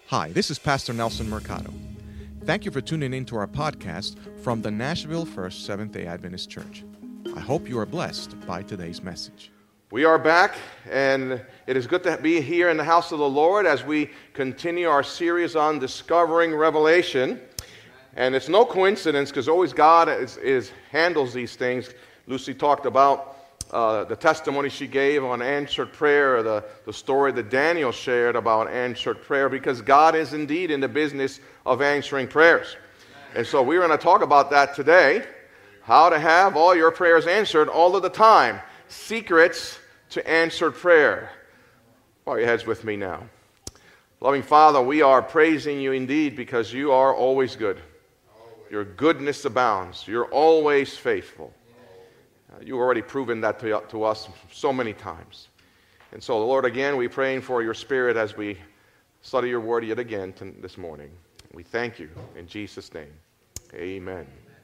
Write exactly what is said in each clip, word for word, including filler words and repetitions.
Hi, this is Pastor Nelson Mercado. Thank you for tuning in to our podcast from the Nashville First Seventh-day Adventist Church. I hope you are blessed by today's message. We are back, and it is good to be here in the house of the Lord as we continue our series on discovering Revelation. And it's no coincidence, because always God is, is handles these things. Lucy talked about uh, the testimony she gave on answered prayer, the, the story that Daniel shared about answered prayer, because God is indeed in the business of answering prayers. And so we're going to talk about that today, how to have all your prayers answered all of the time. Secrets to answered prayer. Bow your heads with me now. Loving Father, we are praising you indeed because you are always good. Your goodness abounds. You're always faithful. Uh, you've already proven that to, to us so many times. And so, Lord, again, we're praying for your Spirit as we study your word yet again to, this morning. We thank you in Jesus' name. Amen.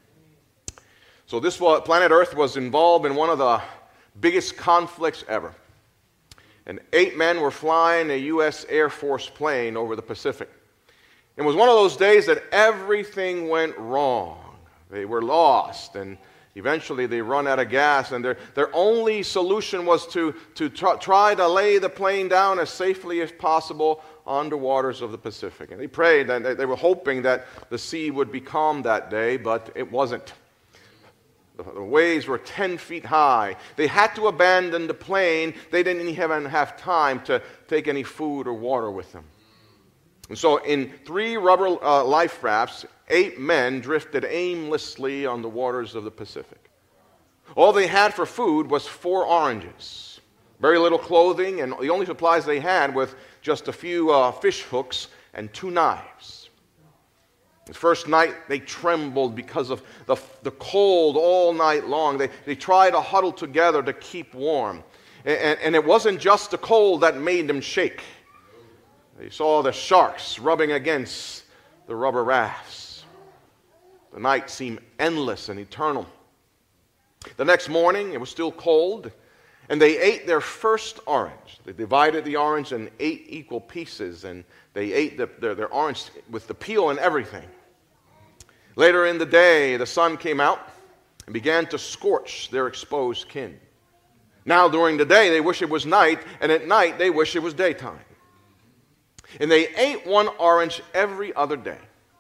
So this was, planet Earth was involved in one of the biggest conflicts ever. And eight men were flying a U S Air Force plane over the Pacific. It was one of those days that everything went wrong. They were lost, and eventually they run out of gas, and their, their only solution was to, to try, try to lay the plane down as safely as possible on the waters of the Pacific. And they prayed, and they, they were hoping that the sea would be calm that day, but it wasn't. The, the waves were ten feet high. They had to abandon the plane. They didn't even have time to take any food or water with them. And so in three rubber uh, life rafts, eight men drifted aimlessly on the waters of the Pacific. All they had for food was four oranges, very little clothing, and the only supplies they had was just a few uh, fish hooks and two knives. The first night, they trembled because of the, the cold all night long. They, they tried to huddle together to keep warm. And, and it wasn't just the cold that made them shake. They saw the sharks rubbing against the rubber rafts. The night seemed endless and eternal. The next morning, it was still cold, and they ate their first orange. They divided the orange in eight equal pieces, and they ate the, their, their orange with the peel and everything. Later in the day, the sun came out and began to scorch their exposed skin. Now, during the day, they wish it was night, and at night, they wish it was daytime. And they ate one orange every other day.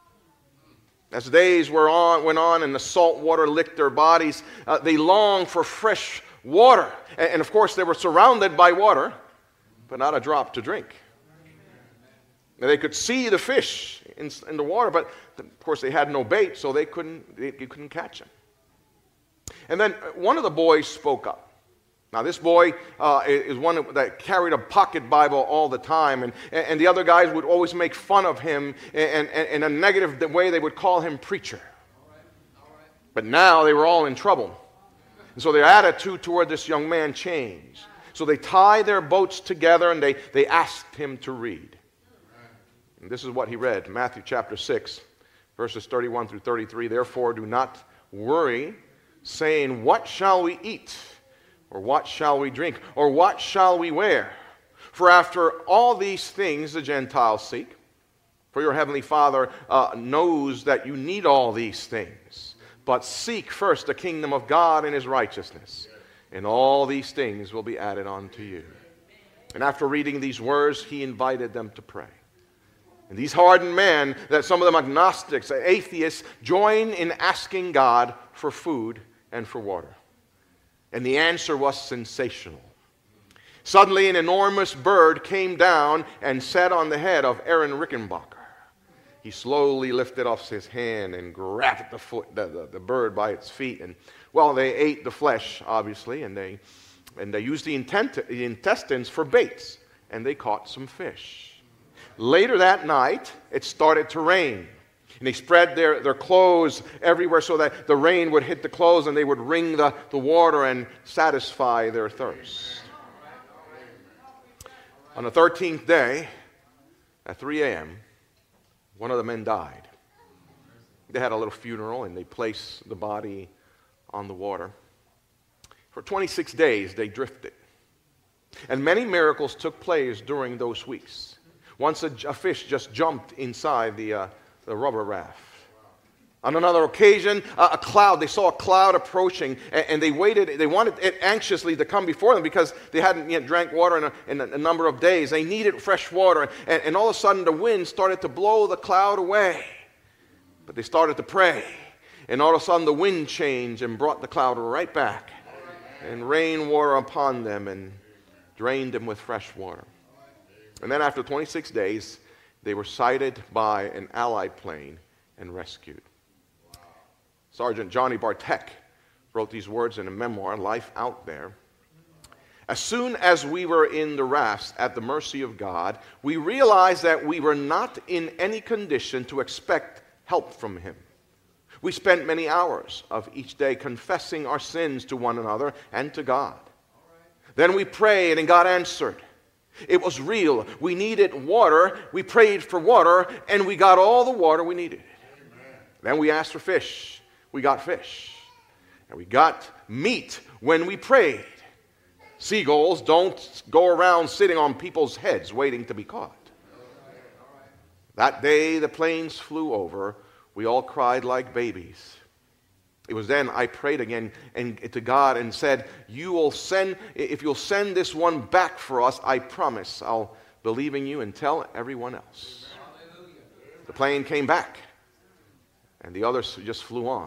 As days were on, went on and the salt water licked their bodies, uh, they longed for fresh water. And, and of course, they were surrounded by water, but not a drop to drink. And they could see the fish in, in the water, but of course they had no bait, so they couldn't, they, they couldn't catch them. And then one of the boys spoke up. Now, this boy uh, is one that carried a pocket Bible all the time, and, and the other guys would always make fun of him, and, and in a negative way, they would call him preacher. But now they were all in trouble. And so their attitude toward this young man changed. So they tied their boats together, and they, they asked him to read. And this is what he read, Matthew chapter six, verses thirty-one through thirty-three. Therefore, do not worry, saying, what shall we eat? Or what shall we drink? Or what shall we wear? For after all these things the Gentiles seek. For your heavenly Father uh, knows that you need all these things. But seek first the kingdom of God and his righteousness, and all these things will be added unto you. And after reading these words, he invited them to pray. And these hardened men, that some of them agnostics, atheists, join in asking God for food and for water. And the answer was sensational. Suddenly, an enormous bird came down and sat on the head of Aaron Rickenbacker. He slowly lifted off his hand and grabbed the, foot, the, the, the bird by its feet. And, well, they ate the flesh, obviously, and they, and they used the, intent, the intestines for baits, and they caught some fish. Later that night, it started to rain. And they spread their, their clothes everywhere so that the rain would hit the clothes and they would wring the, the water and satisfy their thirst. On the thirteenth day, at three a.m., one of the men died. They had a little funeral and they placed the body on the water. For twenty-six days, they drifted. And many miracles took place during those weeks. Once a, a fish just jumped inside the, uh, the rubber raft. On another occasion, uh, a cloud, they saw a cloud approaching, and, and they waited, they wanted it anxiously to come before them because they hadn't yet drank water in a, in a, a number of days. They needed fresh water, and, and all of a sudden the wind started to blow the cloud away. But they started to pray, and all of a sudden the wind changed and brought the cloud right back, and rained water upon them and drained them with fresh water. And then after twenty-six days, they were sighted by an Allied plane and rescued. Sergeant Johnny Bartek wrote these words in a memoir, Life Out There. As soon as we were in the rafts at the mercy of God, we realized that we were not in any condition to expect help from Him. We spent many hours of each day confessing our sins to one another and to God. Then we prayed and God answered. It was real. We needed water. We prayed for water, and we got all the water we needed. Amen. Then we asked for fish. We got fish. And we got meat when we prayed. Seagulls don't go around sitting on people's heads waiting to be caught. That day the planes flew over. We all cried like babies. It was then I prayed again and, to God and said, you will send, if you'll send this one back for us, I promise I'll believe in you and tell everyone else. The plane came back, and the others just flew on.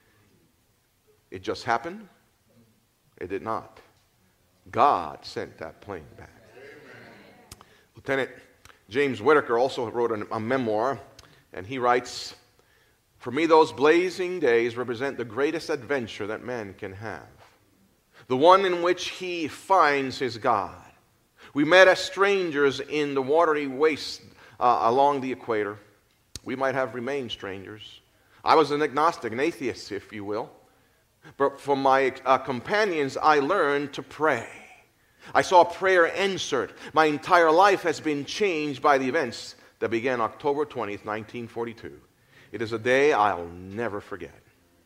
It just happened? It did not. God sent that plane back. Amen. Lieutenant James Whitaker also wrote a, a memoir, and he writes, for me, those blazing days represent the greatest adventure that man can have, the one in which he finds his God. We met as strangers in the watery waste uh, along the equator. We might have remained strangers. I was an agnostic, an atheist, if you will. But from my uh, companions, I learned to pray. I saw prayer answered. My entire life has been changed by the events that began October twentieth, nineteen forty-two. It is a day I'll never forget.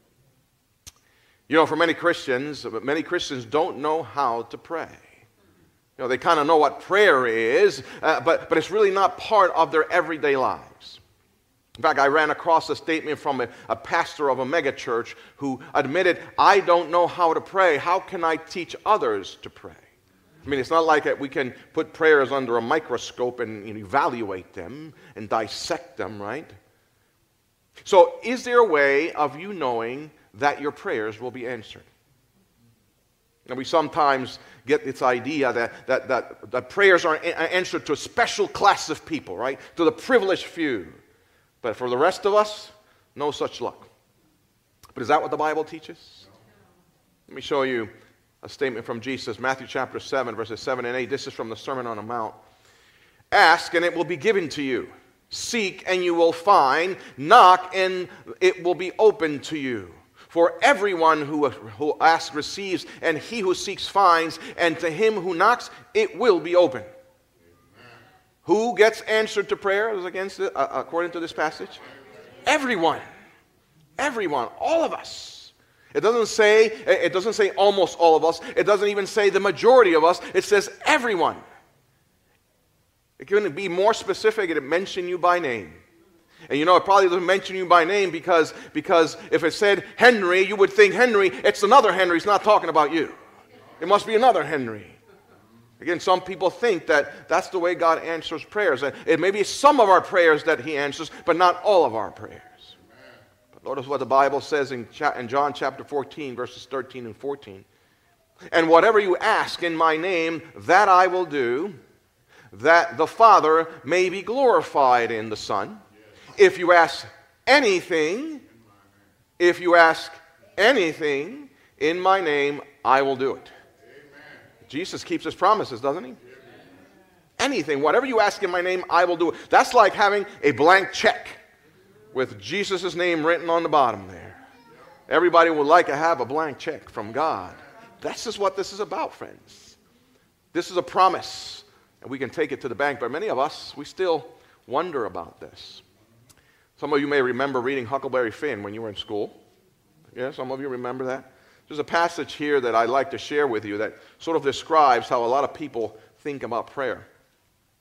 You know, for many Christians, many Christians don't know how to pray. You know, they kind of know what prayer is, uh, but, but it's really not part of their everyday lives. In fact, I ran across a statement from a, a pastor of a megachurch who admitted, I don't know how to pray. How can I teach others to pray? I mean, it's not like we can put prayers under a microscope and, and evaluate them and dissect them, right? So, is there a way of you knowing that your prayers will be answered? And we sometimes get this idea that, that, that, that prayers are answered to a special class of people, right? To the privileged few. But for the rest of us, no such luck. But is that what the Bible teaches? Let me show you a statement from Jesus, Matthew chapter seven, verses seven and eight. This is from the Sermon on the Mount. Ask, and it will be given to you. Seek, and you will find. Knock, and it will be open to you. For everyone who, who asks receives, and he who seeks finds, and to him who knocks, it will be open. Who gets answered to prayer against it, uh, according to this passage? Everyone. Everyone. All of us. It doesn't say, it doesn't say almost all of us. It doesn't even say the majority of us. It says everyone. It couldn't be more specific. It mentioned you by name. And you know, it probably doesn't mention you by name because, because if it said Henry, you would think Henry, it's another Henry. It's not talking about you. It must be another Henry. Again, some people think that that's the way God answers prayers. And it may be some of our prayers that He answers, but not all of our prayers. But notice what the Bible says in John chapter fourteen, verses thirteen and fourteen. And whatever you ask in my name, that I will do, that the Father may be glorified in the Son. If you ask anything, if you ask anything in my name, I will do it. Jesus keeps His promises, doesn't He? Anything, whatever you ask in my name, I will do it. That's like having a blank check with Jesus' name written on the bottom there. Everybody would like to have a blank check from God. That's just what this is about, friends. This is a promise, and we can take it to the bank. But many of us, we still wonder about this. Some of you may remember reading Huckleberry Finn when you were in school. Yeah, some of you remember that. There's a passage here that I'd like to share with you that sort of describes how a lot of people think about prayer.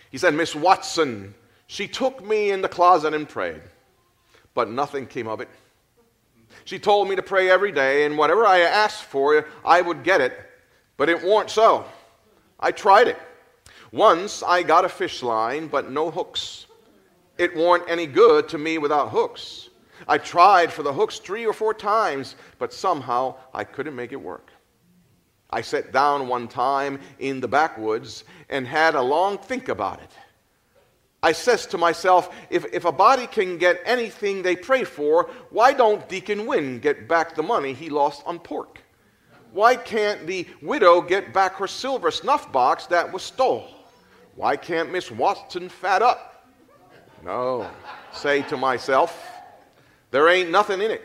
He said, Miss Watson, she took me in the closet and prayed, but nothing came of it. She told me to pray every day, and whatever I asked for, I would get it, but it weren't so. I tried it. Once I got a fish line, but no hooks. It weren't any good to me without hooks. I tried for the hooks three or four times, but somehow I couldn't make it work. I sat down one time in the backwoods and had a long think about it. I says to myself, if, if a body can get anything they pray for, why don't Deacon Wynn get back the money he lost on pork? Why can't the widow get back her silver snuff box that was stole? Why can't Miss Watson fat up? No, say to myself, there ain't nothing in it.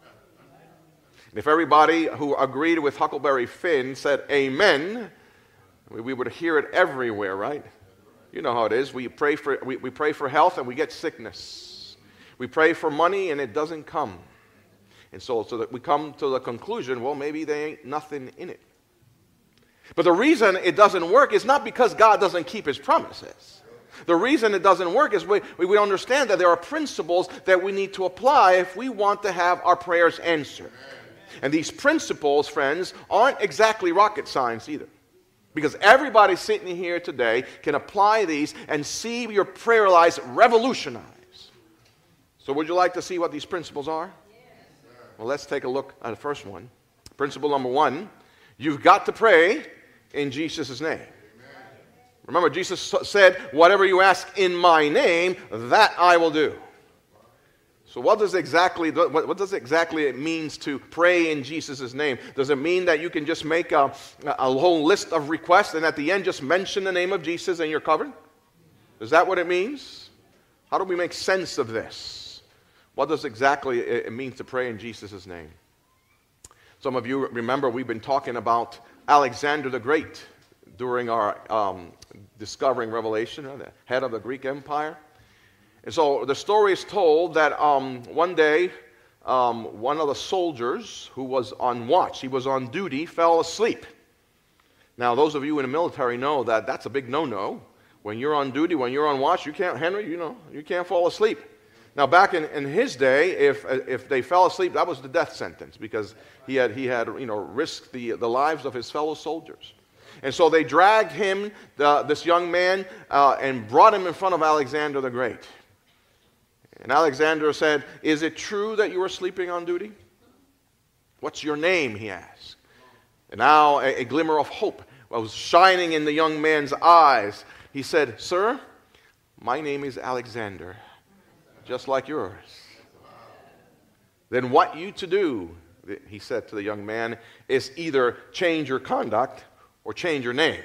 If everybody who agreed with Huckleberry Finn said amen, we would hear it everywhere, right? You know how it is. We pray for, we, we pray for health and we get sickness. We pray for money and it doesn't come. And so, so that we come to the conclusion, well, maybe there ain't nothing in it. But the reason it doesn't work is not because God doesn't keep his promises. The reason it doesn't work is we, we understand that there are principles that we need to apply if we want to have our prayers answered. And these principles, friends, aren't exactly rocket science either. Because everybody sitting here today can apply these and see your prayer lives revolutionized. So would you like to see what these principles are? Well, let's take a look at the first one. Principle number one, you've got to pray in Jesus' name. Remember, Jesus said, whatever you ask in my name, that I will do. So what does exactly what, what does exactly it means to pray in Jesus' name? Does it mean that you can just make a, a whole list of requests and at the end just mention the name of Jesus and you're covered? Is that what it means? How do we make sense of this? What does exactly it mean to pray in Jesus' name? Some of you remember we've been talking about Alexander the Great during our um, Discovering Revelation, the head of the Greek Empire. And so the story is told that um, one day, um, one of the soldiers who was on watch, he was on duty, fell asleep. Now, those of you in the military know that that's a big no-no. When you're on duty, when you're on watch, you can't, Henry, you know, you can't fall asleep. Now, back in, in his day, if if they fell asleep, that was the death sentence because he had he had you know risked the the lives of his fellow soldiers. And so they dragged him, the, this young man, uh, and brought him in front of Alexander the Great. And Alexander said, is it true that you were sleeping on duty? What's your name, he asked. And now a, a glimmer of hope was shining in the young man's eyes. He said, sir, my name is Alexander, just like yours. Then what you to do, he said to the young man, is either change your conduct or change your name.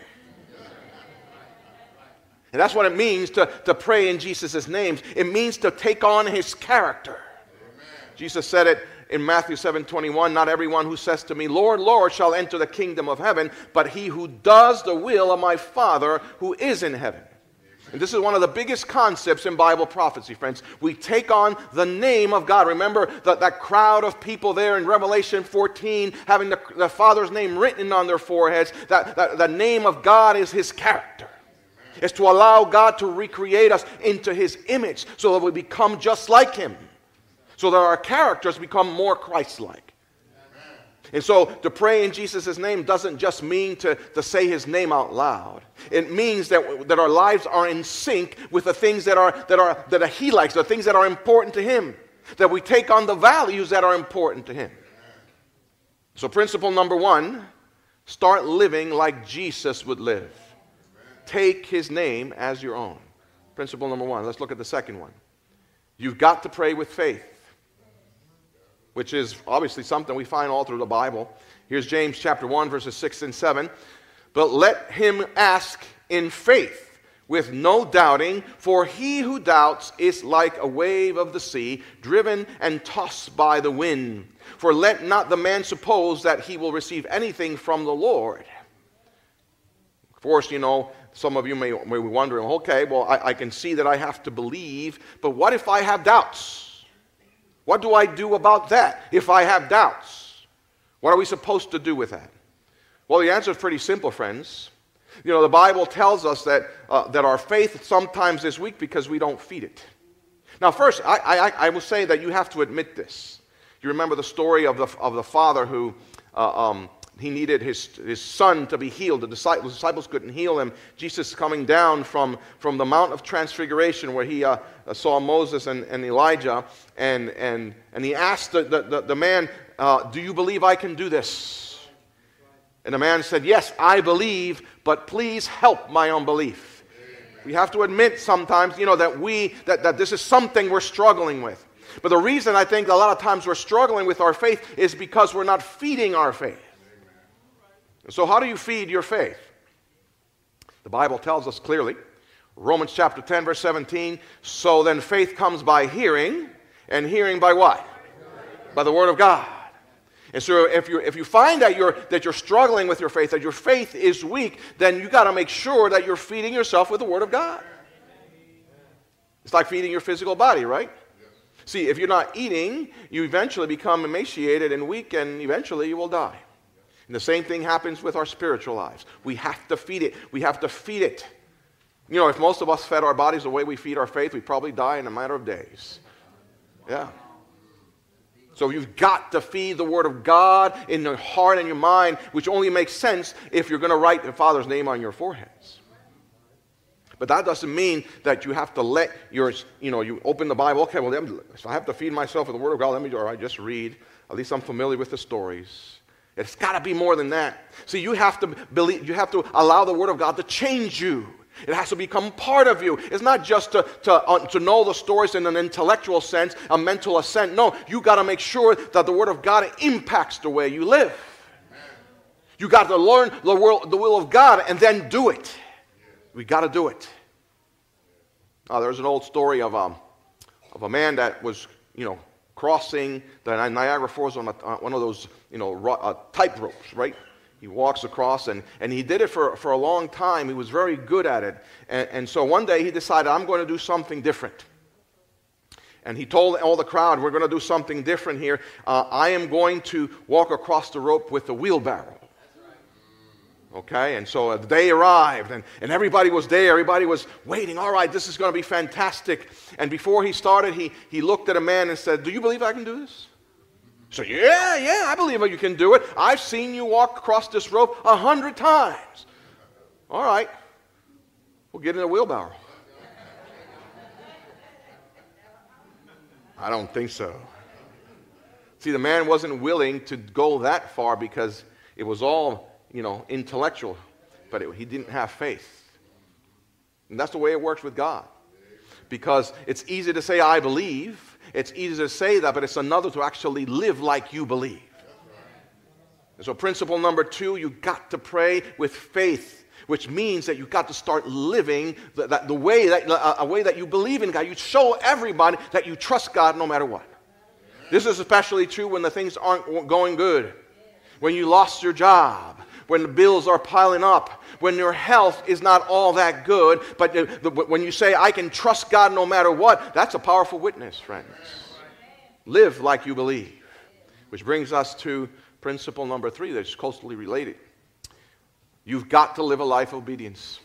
And that's what it means to, to pray in Jesus' name. It means to take on his character. Amen. Jesus said it in Matthew seven twenty-one, not everyone who says to me, Lord, Lord, shall enter the kingdom of heaven, but he who does the will of my Father who is in heaven. And this is one of the biggest concepts in Bible prophecy, friends. We take on the name of God. Remember that, that crowd of people there in Revelation fourteen having the, the Father's name written on their foreheads. That, that the name of God is his character. It's to allow God to recreate us into his image so that we become just like him. So that our characters become more Christ-like. And so to pray in Jesus' name doesn't just mean to, to say his name out loud. It means that, that our lives are in sync with the things that are that are that he likes, the things that are important to him. That we take on the values that are important to him. So principle number one, start living like Jesus would live. Take his name as your own. Principle number one. Let's look at the second one. You've got to pray with faith, which is obviously something we find all through the Bible. Here's James chapter one, verses six and seven. But let him ask in faith with no doubting, for he who doubts is like a wave of the sea, driven and tossed by the wind. For let not the man suppose that he will receive anything from the Lord. Of course, you know, some of you may, may be wondering, okay, well, I, I can see that I have to believe, but what if I have doubts? What do I do about that if I have doubts? What are we supposed to do with that? Well, the answer is pretty simple, friends. You know, the Bible tells us that, uh, that our faith sometimes is weak because we don't feed it. Now, first, I, I, I will say that you have to admit this. You remember the story of the, of the father who uh, um, he needed his, his son to be healed. The disciples, the disciples couldn't heal him. Jesus coming down from, from the Mount of Transfiguration where he uh, saw Moses and, and Elijah, and, and, and he asked the, the, the man, uh, do you believe I can do this? And the man said, yes, I believe, but please help my unbelief. We have to admit sometimes, you know, that we, that, that this is something we're struggling with. But the reason I think a lot of times we're struggling with our faith is because we're not feeding our faith. So how do you feed your faith? The Bible tells us clearly, Romans chapter ten, verse seventeen, so then faith comes by hearing, and hearing by what? By the Word of God. And so if you if you find that you're that you're struggling with your faith, that your faith is weak, then you got to make sure that you're feeding yourself with the Word of God. It's like feeding your physical body, right? See, if you're not eating, you eventually become emaciated and weak, and eventually you will die. And the same thing happens with our spiritual lives. We have to feed it. We have to feed it. You know, if most of us fed our bodies the way we feed our faith, we'd probably die in a matter of days. Yeah. So you've got to feed the Word of God in your heart and your mind, which only makes sense if you're going to write the Father's name on your foreheads. But that doesn't mean that you have to let your, you know, you open the Bible, okay, well, if I have to feed myself with the Word of God, let me, all right, just read. At least I'm familiar with the stories. It's got to be more than that. See, you have to believe, you have to allow the Word of God to change you. It has to become part of you. It's not just to, to, uh, to know the stories in an intellectual sense, a mental assent. No, you got to make sure that the Word of God impacts the way you live. You got to learn the will, the will of God and then do it. We got to do it. Uh, there's an old story of, um, of a man that was, you know, crossing the Niagara Falls on a, uh, one of those, you know, ro- uh, tight ropes, right? He walks across, and, and he did it for, for a long time. He was very good at it. And, and so one day he decided, I'm going to do something different. And he told all the crowd, we're going to do something different here. Uh, I am going to walk across the rope with a wheelbarrow. Okay, and so the day arrived, and, and everybody was there. Everybody was waiting. All right, this is going to be fantastic. And before he started, he, he looked at a man and said, do you believe I can do this? So, yeah, yeah, I believe you can do it. I've seen you walk across this rope a hundred times. All right, we'll get in a wheelbarrow. I don't think so. See, the man wasn't willing to go that far because it was all, you know, intellectual, but it, he didn't have faith. And that's the way it works with God. Because it's easy to say, I believe. It's easy to say that, but it's another to actually live like you believe. And so principle number two, you got to pray with faith, which means that you got to start living the, that, the way that, uh, a way that you believe in God. You show everybody that you trust God no matter what. This is especially true when the things aren't going good, when you lost your job, when the bills are piling up, when your health is not all that good, but the, the, when you say, I can trust God no matter what, that's a powerful witness, friends. Live like you believe. Which brings us to principle number three that's closely related. You've got to live a life of obedience.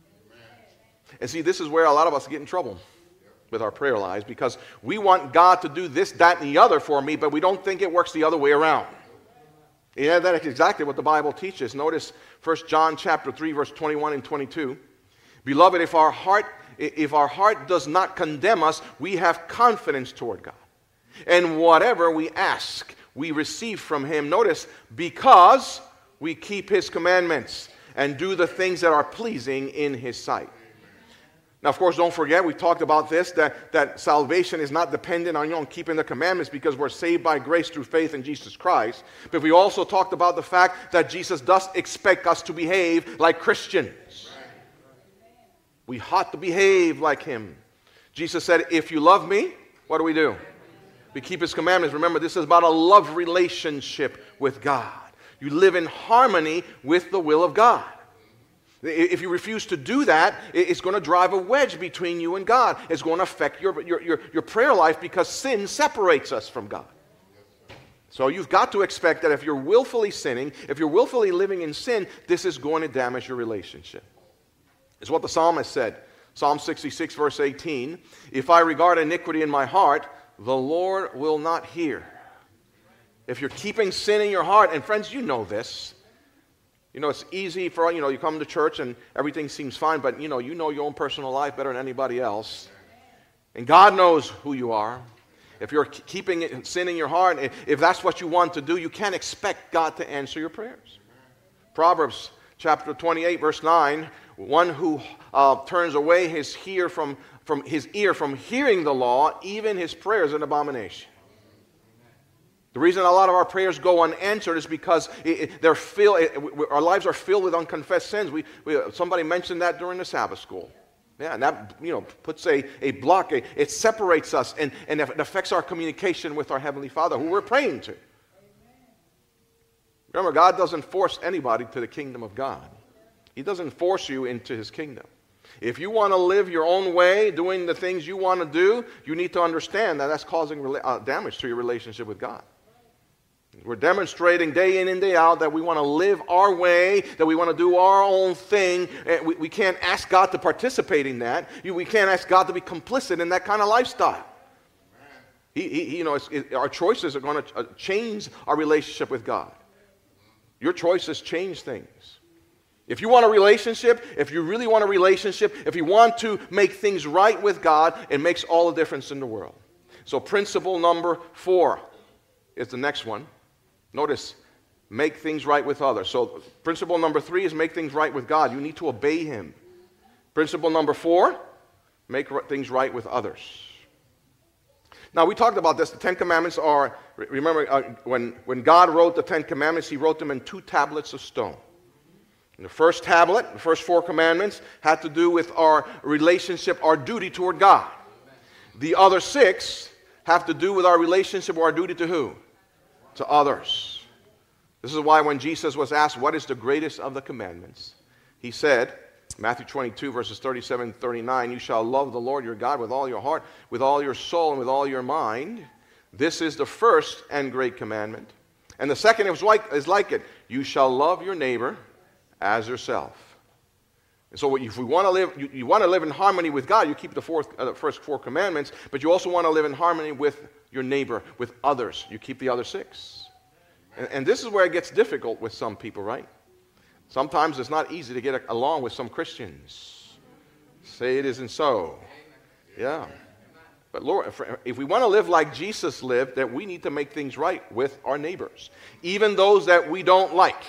And see, this is where a lot of us get in trouble with our prayer lives, because we want God to do this, that, and the other for me, but we don't think it works the other way around. Yeah, that is exactly what the Bible teaches. Notice First John chapter three, verse twenty-one and twenty-two. Beloved, if our heart, if our heart does not condemn us, we have confidence toward God. And whatever we ask, we receive from Him. Notice, because we keep His commandments and do the things that are pleasing in His sight. Now, of course, don't forget, we talked about this, that, that salvation is not dependent on you on keeping the commandments because we're saved by grace through faith in Jesus Christ. But we also talked about the fact that Jesus does expect us to behave like Christians. We ought to behave like Him. Jesus said, if you love me, what do we do? We keep His commandments. Remember, this is about a love relationship with God. You live in harmony with the will of God. If you refuse to do that, it's going to drive a wedge between you and God. It's going to affect your, your, your, your prayer life because sin separates us from God. So you've got to expect that if you're willfully sinning, if you're willfully living in sin, this is going to damage your relationship. It's what the psalmist said. Psalm sixty-six, verse eighteen, if I regard iniquity in my heart, the Lord will not hear. If you're keeping sin in your heart, and friends, you know this. You know, it's easy for, you know, you come to church and everything seems fine, but, you know, you know your own personal life better than anybody else. And God knows who you are. If you're keeping sin in your heart, if that's what you want to do, you can't expect God to answer your prayers. Proverbs chapter twenty-eight, verse nine, one who uh, turns away his ear from, from his ear from hearing the law, even his prayer is an abomination. The reason a lot of our prayers go unanswered is because it, it, they're filled, it, our lives are filled with unconfessed sins. We, we, somebody mentioned that during the Sabbath school. Yeah, and that, you know, puts a, a block, a, it separates us, and, and it affects our communication with our Heavenly Father, who we're praying to. Remember, God doesn't force anybody to the kingdom of God. He doesn't force you into His kingdom. If you want to live your own way, doing the things you want to do, you need to understand that that's causing rela- uh, damage to your relationship with God. We're demonstrating day in and day out that we want to live our way, that we want to do our own thing. We, we can't ask God to participate in that. We can't ask God to be complicit in that kind of lifestyle. He, he, you know, it's, it, our choices are going to change our relationship with God. Your choices change things. If you want a relationship, if you really want a relationship, if you want to make things right with God, it makes all the difference in the world. So principle number four is the next one. Notice, make things right with others. So principle number three is make things right with God. You need to obey Him. Principle number four, make things right with others. Now, we talked about this. The Ten Commandments are, remember, uh, when, when God wrote the Ten Commandments, He wrote them in two tablets of stone. And the first tablet, the first four commandments, had to do with our relationship, our duty toward God. The other six have to do with our relationship or our duty to who? To others. This is why when Jesus was asked, what is the greatest of the commandments? He said, Matthew twenty-two, verses thirty-seven and thirty-nine, you shall love the Lord your God with all your heart, with all your soul, and with all your mind. This is the first and great commandment. And the second is like, is like it. You shall love your neighbor as yourself. And so if we want to live, you, you want to live in harmony with God, you keep the, fourth, uh, the first four commandments, but you also want to live in harmony with your neighbor, with others. You keep the other six. And, and this is where it gets difficult with some people, right? Sometimes it's not easy to get along with some Christians. Say it isn't so. Yeah. But Lord, if we want to live like Jesus lived, that we need to make things right with our neighbors, even those that we don't like.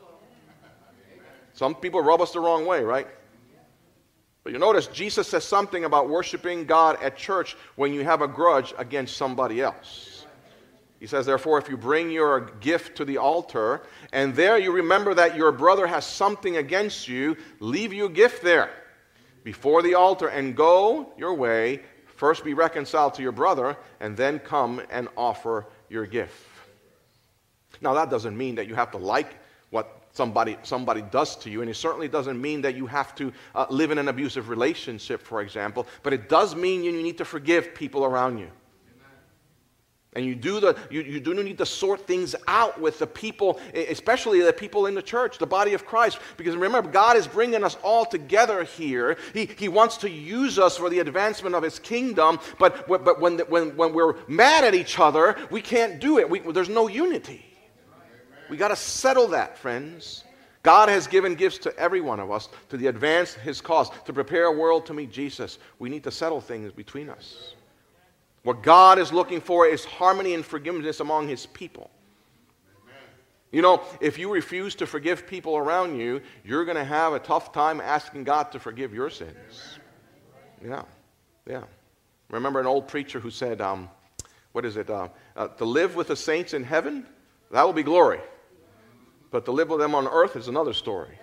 Some people rub us the wrong way, right? But you notice Jesus says something about worshiping God at church when you have a grudge against somebody else. He says, therefore, if you bring your gift to the altar, and there you remember that your brother has something against you, leave your gift there before the altar and go your way. First be reconciled to your brother, and then come and offer your gift. Now, that doesn't mean that you have to like what somebody somebody does to you, and it certainly doesn't mean that you have to uh, live in an abusive relationship, for example, but it does mean you need to forgive people around you. And you do the you, you do need to sort things out with the people, especially the people in the church, the body of Christ. Because remember, God is bringing us all together here. He, he wants to use us for the advancement of His kingdom. But, but when, when, when we're mad at each other, we can't do it. We, there's no unity. We got to settle that, friends. God has given gifts to every one of us to the advance His cause, to prepare a world to meet Jesus. We need to settle things between us. What God is looking for is harmony and forgiveness among His people. Amen. You know, if you refuse to forgive people around you, you're going to have a tough time asking God to forgive your sins. Amen. Yeah, yeah. Remember an old preacher who said, um, what is it, uh, uh, to live with the saints in heaven, that will be glory. But to live with them on earth is another story.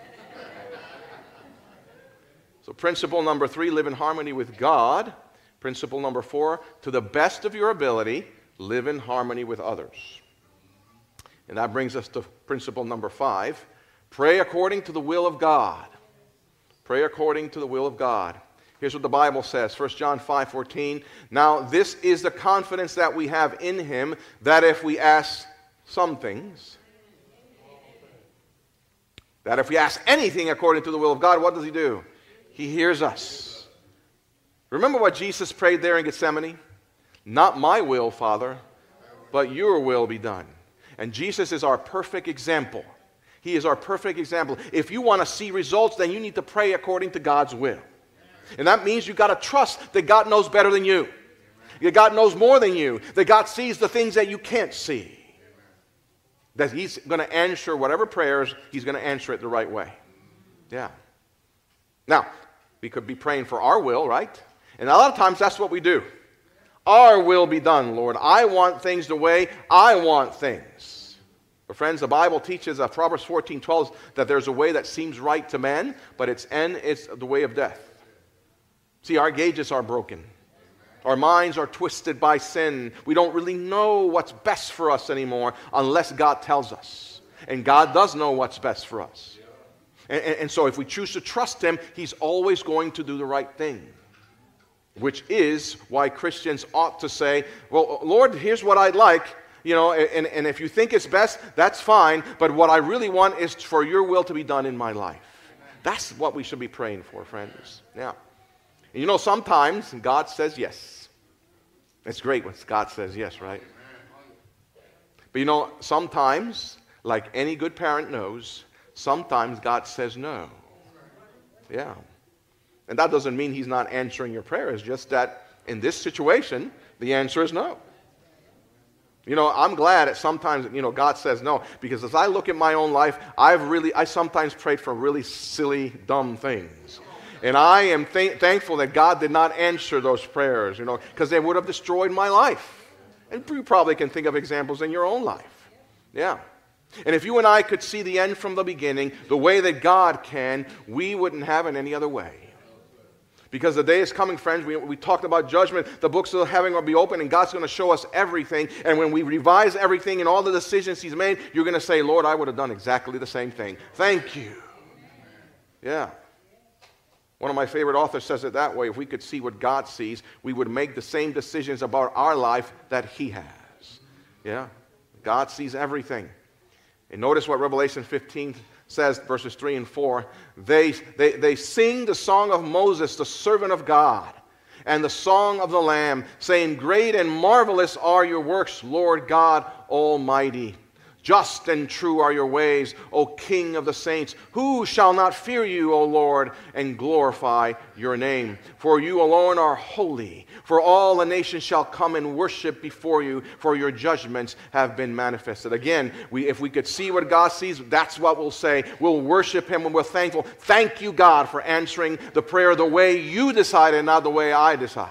So principle number three, live in harmony with God. Principle number four, to the best of your ability, live in harmony with others. And that brings us to principle number five, pray according to the will of God. Pray according to the will of God. Here's what the Bible says, First John five fourteen. Now this is the confidence that we have in Him, that if we ask some things. That if we ask anything according to the will of God, what does he do? He hears us. Remember what Jesus prayed there in Gethsemane? Not my will, Father, but your will be done. And Jesus is our perfect example. He is our perfect example. If you want to see results, then you need to pray according to God's will. And that means you've got to trust that God knows better than you. That God knows more than you. That God sees the things that you can't see. That he's going to answer whatever prayers, he's going to answer it the right way. Yeah. Now, we could be praying for our will, right? And a lot of times that's what we do. Our will be done, Lord. I want things the way I want things. But friends, the Bible teaches, uh, Proverbs fourteen twelve, that there's a way that seems right to man, but its end is the way of death. See, our gauges are broken. Our minds are twisted by sin. We don't really know what's best for us anymore unless God tells us. And God does know what's best for us. And, and, and so if we choose to trust him, he's always going to do the right thing. Which is why Christians ought to say, well, Lord, here's what I'd like. You know, and, and if you think it's best, that's fine. But what I really want is for your will to be done in my life. That's what we should be praying for, friends. Now, you know, sometimes God says yes. It's great when God says yes, right? But you know, sometimes, like any good parent knows, sometimes God says no. Yeah. And that doesn't mean he's not answering your prayer. It's just that in this situation, the answer is no. You know, I'm glad that sometimes, you know, God says no. Because as I look at my own life, I've really, I sometimes prayed for really silly, dumb things. And I am th- thankful that God did not answer those prayers, you know, because they would have destroyed my life. And you probably can think of examples in your own life. Yeah. And if you and I could see the end from the beginning, the way that God can, we wouldn't have it any other way. Because the day is coming, friends, we, we talked about judgment. The books of heaven will be open, and God's going to show us everything. And when we revise everything and all the decisions he's made, you're going to say, Lord, I would have done exactly the same thing. Thank you. Yeah. One of my favorite authors says it that way. If we could see what God sees, we would make the same decisions about our life that he has. Yeah? God sees everything. And notice what Revelation fifteen says, verses three and four. They, they, they sing the song of Moses, the servant of God, and the song of the Lamb, saying, great and marvelous are your works, Lord God Almighty. Just and true are your ways, O King of the saints. Who shall not fear you, O Lord, and glorify your name? For you alone are holy. For all the nations shall come and worship before you, for your judgments have been manifested. Again, we, if we could see what God sees, that's what we'll say. We'll worship him when we're thankful. Thank you, God, for answering the prayer the way you decided, not the way I decided.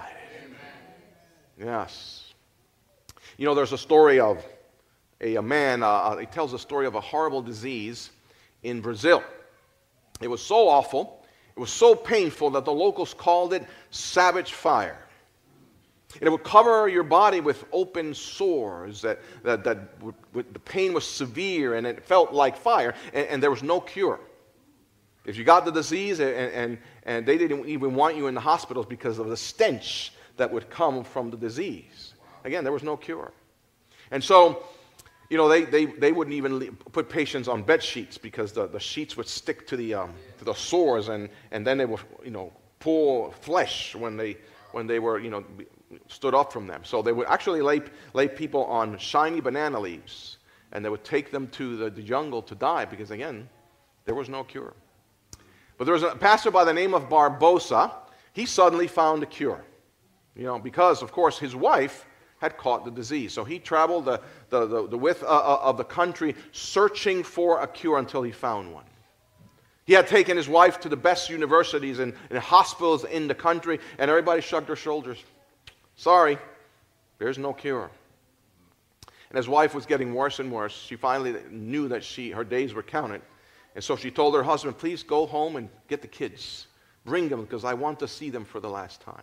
Amen. Yes. You know, there's a story of A, a man, uh, he tells a story of a horrible disease in Brazil. It was so awful, it was so painful that the locals called it savage fire. And it would cover your body with open sores, that, that, that would, would, the pain was severe and it felt like fire, and, and there was no cure. If you got the disease, and, and, and they didn't even want you in the hospitals because of the stench that would come from the disease. Again, there was no cure. And so, you know, they, they, they wouldn't even put patients on bed sheets because the, the sheets would stick to the um, to the sores, and, and then they would, you know, pull flesh when they when they were, you know, stood up from them. So they would actually lay lay people on shiny banana leaves, and they would take them to the, the jungle to die because, again, there was no cure. But there was a pastor by the name of Barbosa. He suddenly found a cure, you know, because, of course, his wife had caught the disease. So he traveled the, the, the, the width uh, of the country searching for a cure until he found one. He had taken his wife to the best universities and, and hospitals in the country, and everybody shrugged their shoulders. Sorry, there's no cure. And his wife was getting worse and worse. She finally knew that she her days were counted. And so she told her husband, please go home and get the kids. Bring them because I want to see them for the last time.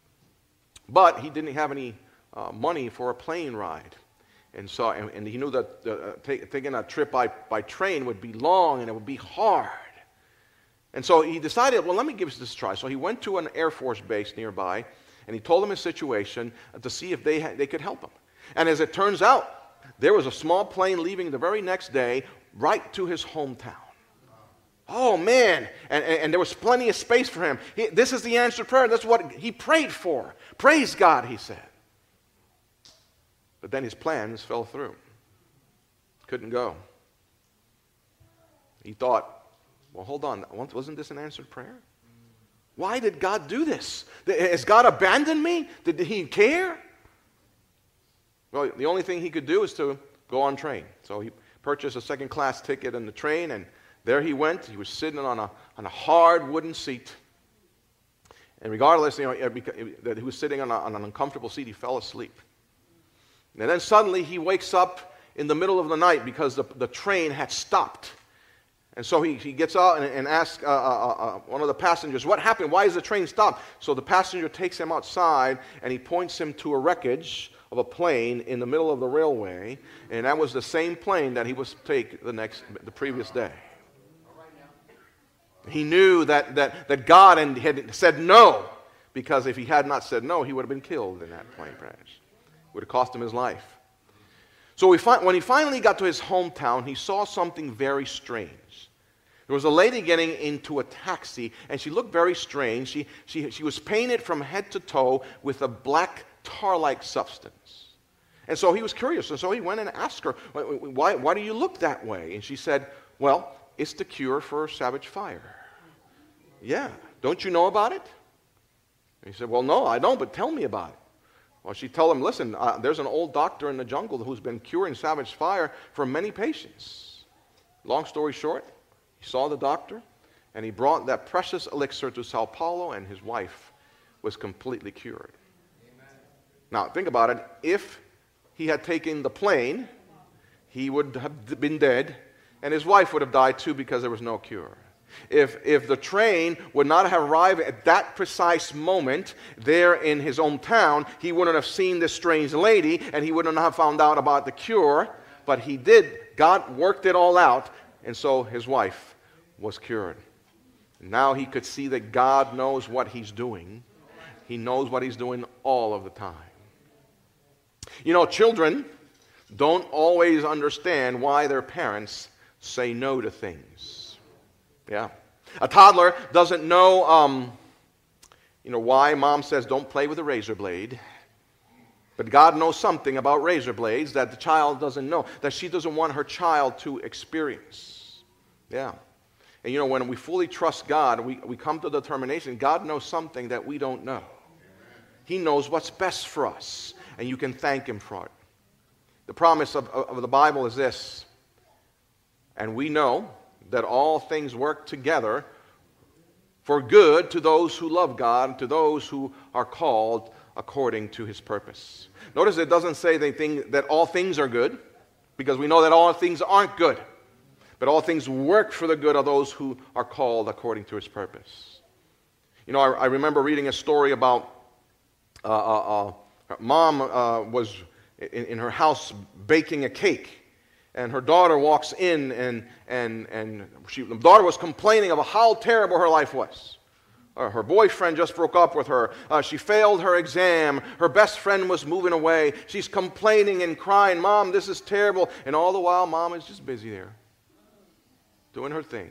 But he didn't have any Uh, money for a plane ride, and so and, and he knew that uh, take, taking a trip by, by train would be long and it would be hard, and so he decided, well, let me give this a try. So he went to an Air Force base nearby, and he told them his situation to see if they ha- they could help him. And as it turns out, there was a small plane leaving the very next day right to his hometown. Oh, man. And, and, and there was plenty of space for him. He, this is the answered prayer. That's what he prayed for. Praise God, he said. But then his plans fell through. Couldn't go. He thought, well, hold on. Wasn't this an answered prayer? Why did God do this? Has God abandoned me? Did he care? Well, the only thing he could do is to go on train. So he purchased a second-class ticket in the train, and there he went. He was sitting on a, on a hard wooden seat. And regardless, you know, that he was sitting on, a, on an uncomfortable seat, he fell asleep. And then suddenly he wakes up in the middle of the night because the, the train had stopped. And so he, he gets out and, and asks uh, uh, uh, one of the passengers, what happened? Why is the train stopped? So the passenger takes him outside and he points him to a wreckage of a plane in the middle of the railway. And that was the same plane that he was to take the, next, the previous day. He knew that, that, that God had said no, because if he had not said no, he would have been killed in that plane crash. It would have cost him his life. So we fi- when he finally got to his hometown, he saw something very strange. There was a lady getting into a taxi, and she looked very strange. She, she, she was painted from head to toe with a black tar-like substance. And so he was curious, and so he went and asked her, why, why do you look that way? And she said, well, it's the cure for Savage Fire. Yeah, don't you know about it? And he said, well, no, I don't, but tell me about it. Well, she told him, listen, uh, there's an old doctor in the jungle who's been curing Savage Fire for many patients. Long story short, he saw the doctor, and he brought that precious elixir to Sao Paulo, and his wife was completely cured. Amen. Now, think about it. If he had taken the plane, he would have been dead, and his wife would have died too because there was no cure. If, if the train would not have arrived at that precise moment there in his own town, he wouldn't have seen this strange lady, and he wouldn't have found out about the cure. But he did. God worked it all out, and so his wife was cured. Now he could see that God knows what he's doing. He knows what he's doing all of the time. You know, children don't always understand why their parents say no to things. Yeah. A toddler doesn't know, um, you know, why mom says don't play with a razor blade. But God knows something about razor blades that the child doesn't know, that she doesn't want her child to experience. Yeah. And you know, when we fully trust God, we, we come to the determination, God knows something that we don't know. He knows what's best for us, and you can thank him for it. The promise of, of the Bible is this, and we know that all things work together for good to those who love God, to those who are called according to his purpose. Notice it doesn't say they think that all things are good, because we know that all things aren't good. But all things work for the good of those who are called according to his purpose. You know, I, I remember reading a story about uh, uh, uh, mom uh, was in, in her house baking a cake. And her daughter walks in, and, and, and she, the daughter was complaining about how terrible her life was. Uh, her boyfriend just broke up with her. Uh, she failed her exam. Her best friend was moving away. She's complaining and crying, Mom, this is terrible. And all the while, Mom is just busy there, doing her thing.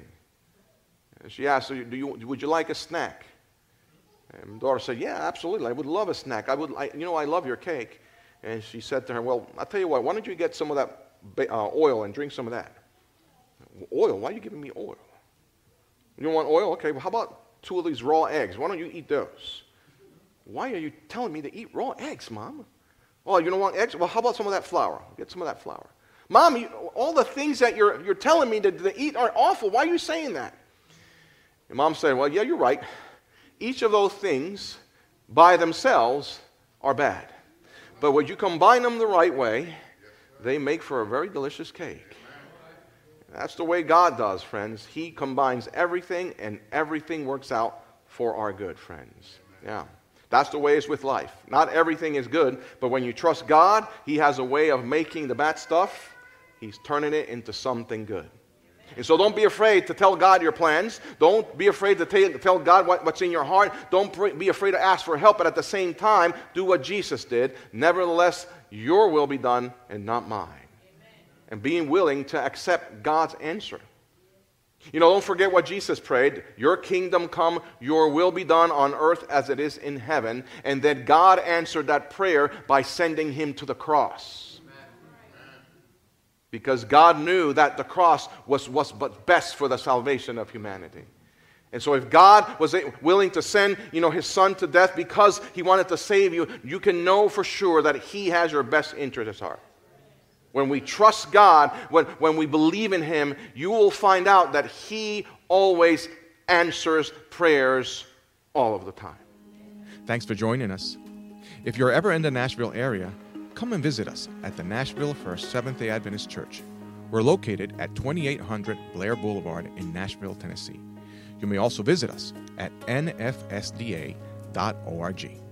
And she asked her, Do you, would you like a snack? And the daughter said, yeah, absolutely. I would love a snack. I would, I, you know, I love your cake. And she said to her, well, I'll tell you what, why don't you get some of that Uh, oil and drink some of that. Oil? Why are you giving me oil? You don't want oil? Okay, well, how about two of these raw eggs? Why don't you eat those? Why are you telling me to eat raw eggs, Mom? Oh, you don't want eggs? Well, how about some of that flour? Get some of that flour. Mom, you, all the things that you're, you're telling me to, to eat are awful. Why are you saying that? And Mom said, well, yeah, you're right. Each of those things by themselves are bad. But when you combine them the right way, they make for a very delicious cake. That's the way God does, friends. He combines everything, and everything works out for our good, friends. Yeah. That's the way it's with life. Not everything is good, but when you trust God, he has a way of making the bad stuff, he's turning it into something good. And so don't be afraid to tell God your plans. Don't be afraid to tell God what, what's in your heart. Don't be afraid to ask for help, but at the same time, do what Jesus did. Nevertheless, your will be done and not mine. and being willing to accept God's answer. You know, don't forget what Jesus prayed. Your kingdom come, your will be done on earth as it is in heaven. And then God answered that prayer by sending him to the cross. Because God knew that the cross was, was but best for the salvation of humanity. And so if God was willing to send, you know, his son to death because he wanted to save you, you can know for sure that he has your best interest at heart. When we trust God, when, when we believe in him, you will find out that he always answers prayers all of the time. Thanks for joining us. If you're ever in the Nashville area, come and visit us at the Nashville First Seventh-day Adventist Church. We're located at twenty-eight hundred Blair Boulevard in Nashville, Tennessee. You may also visit us at n f s d a dot org.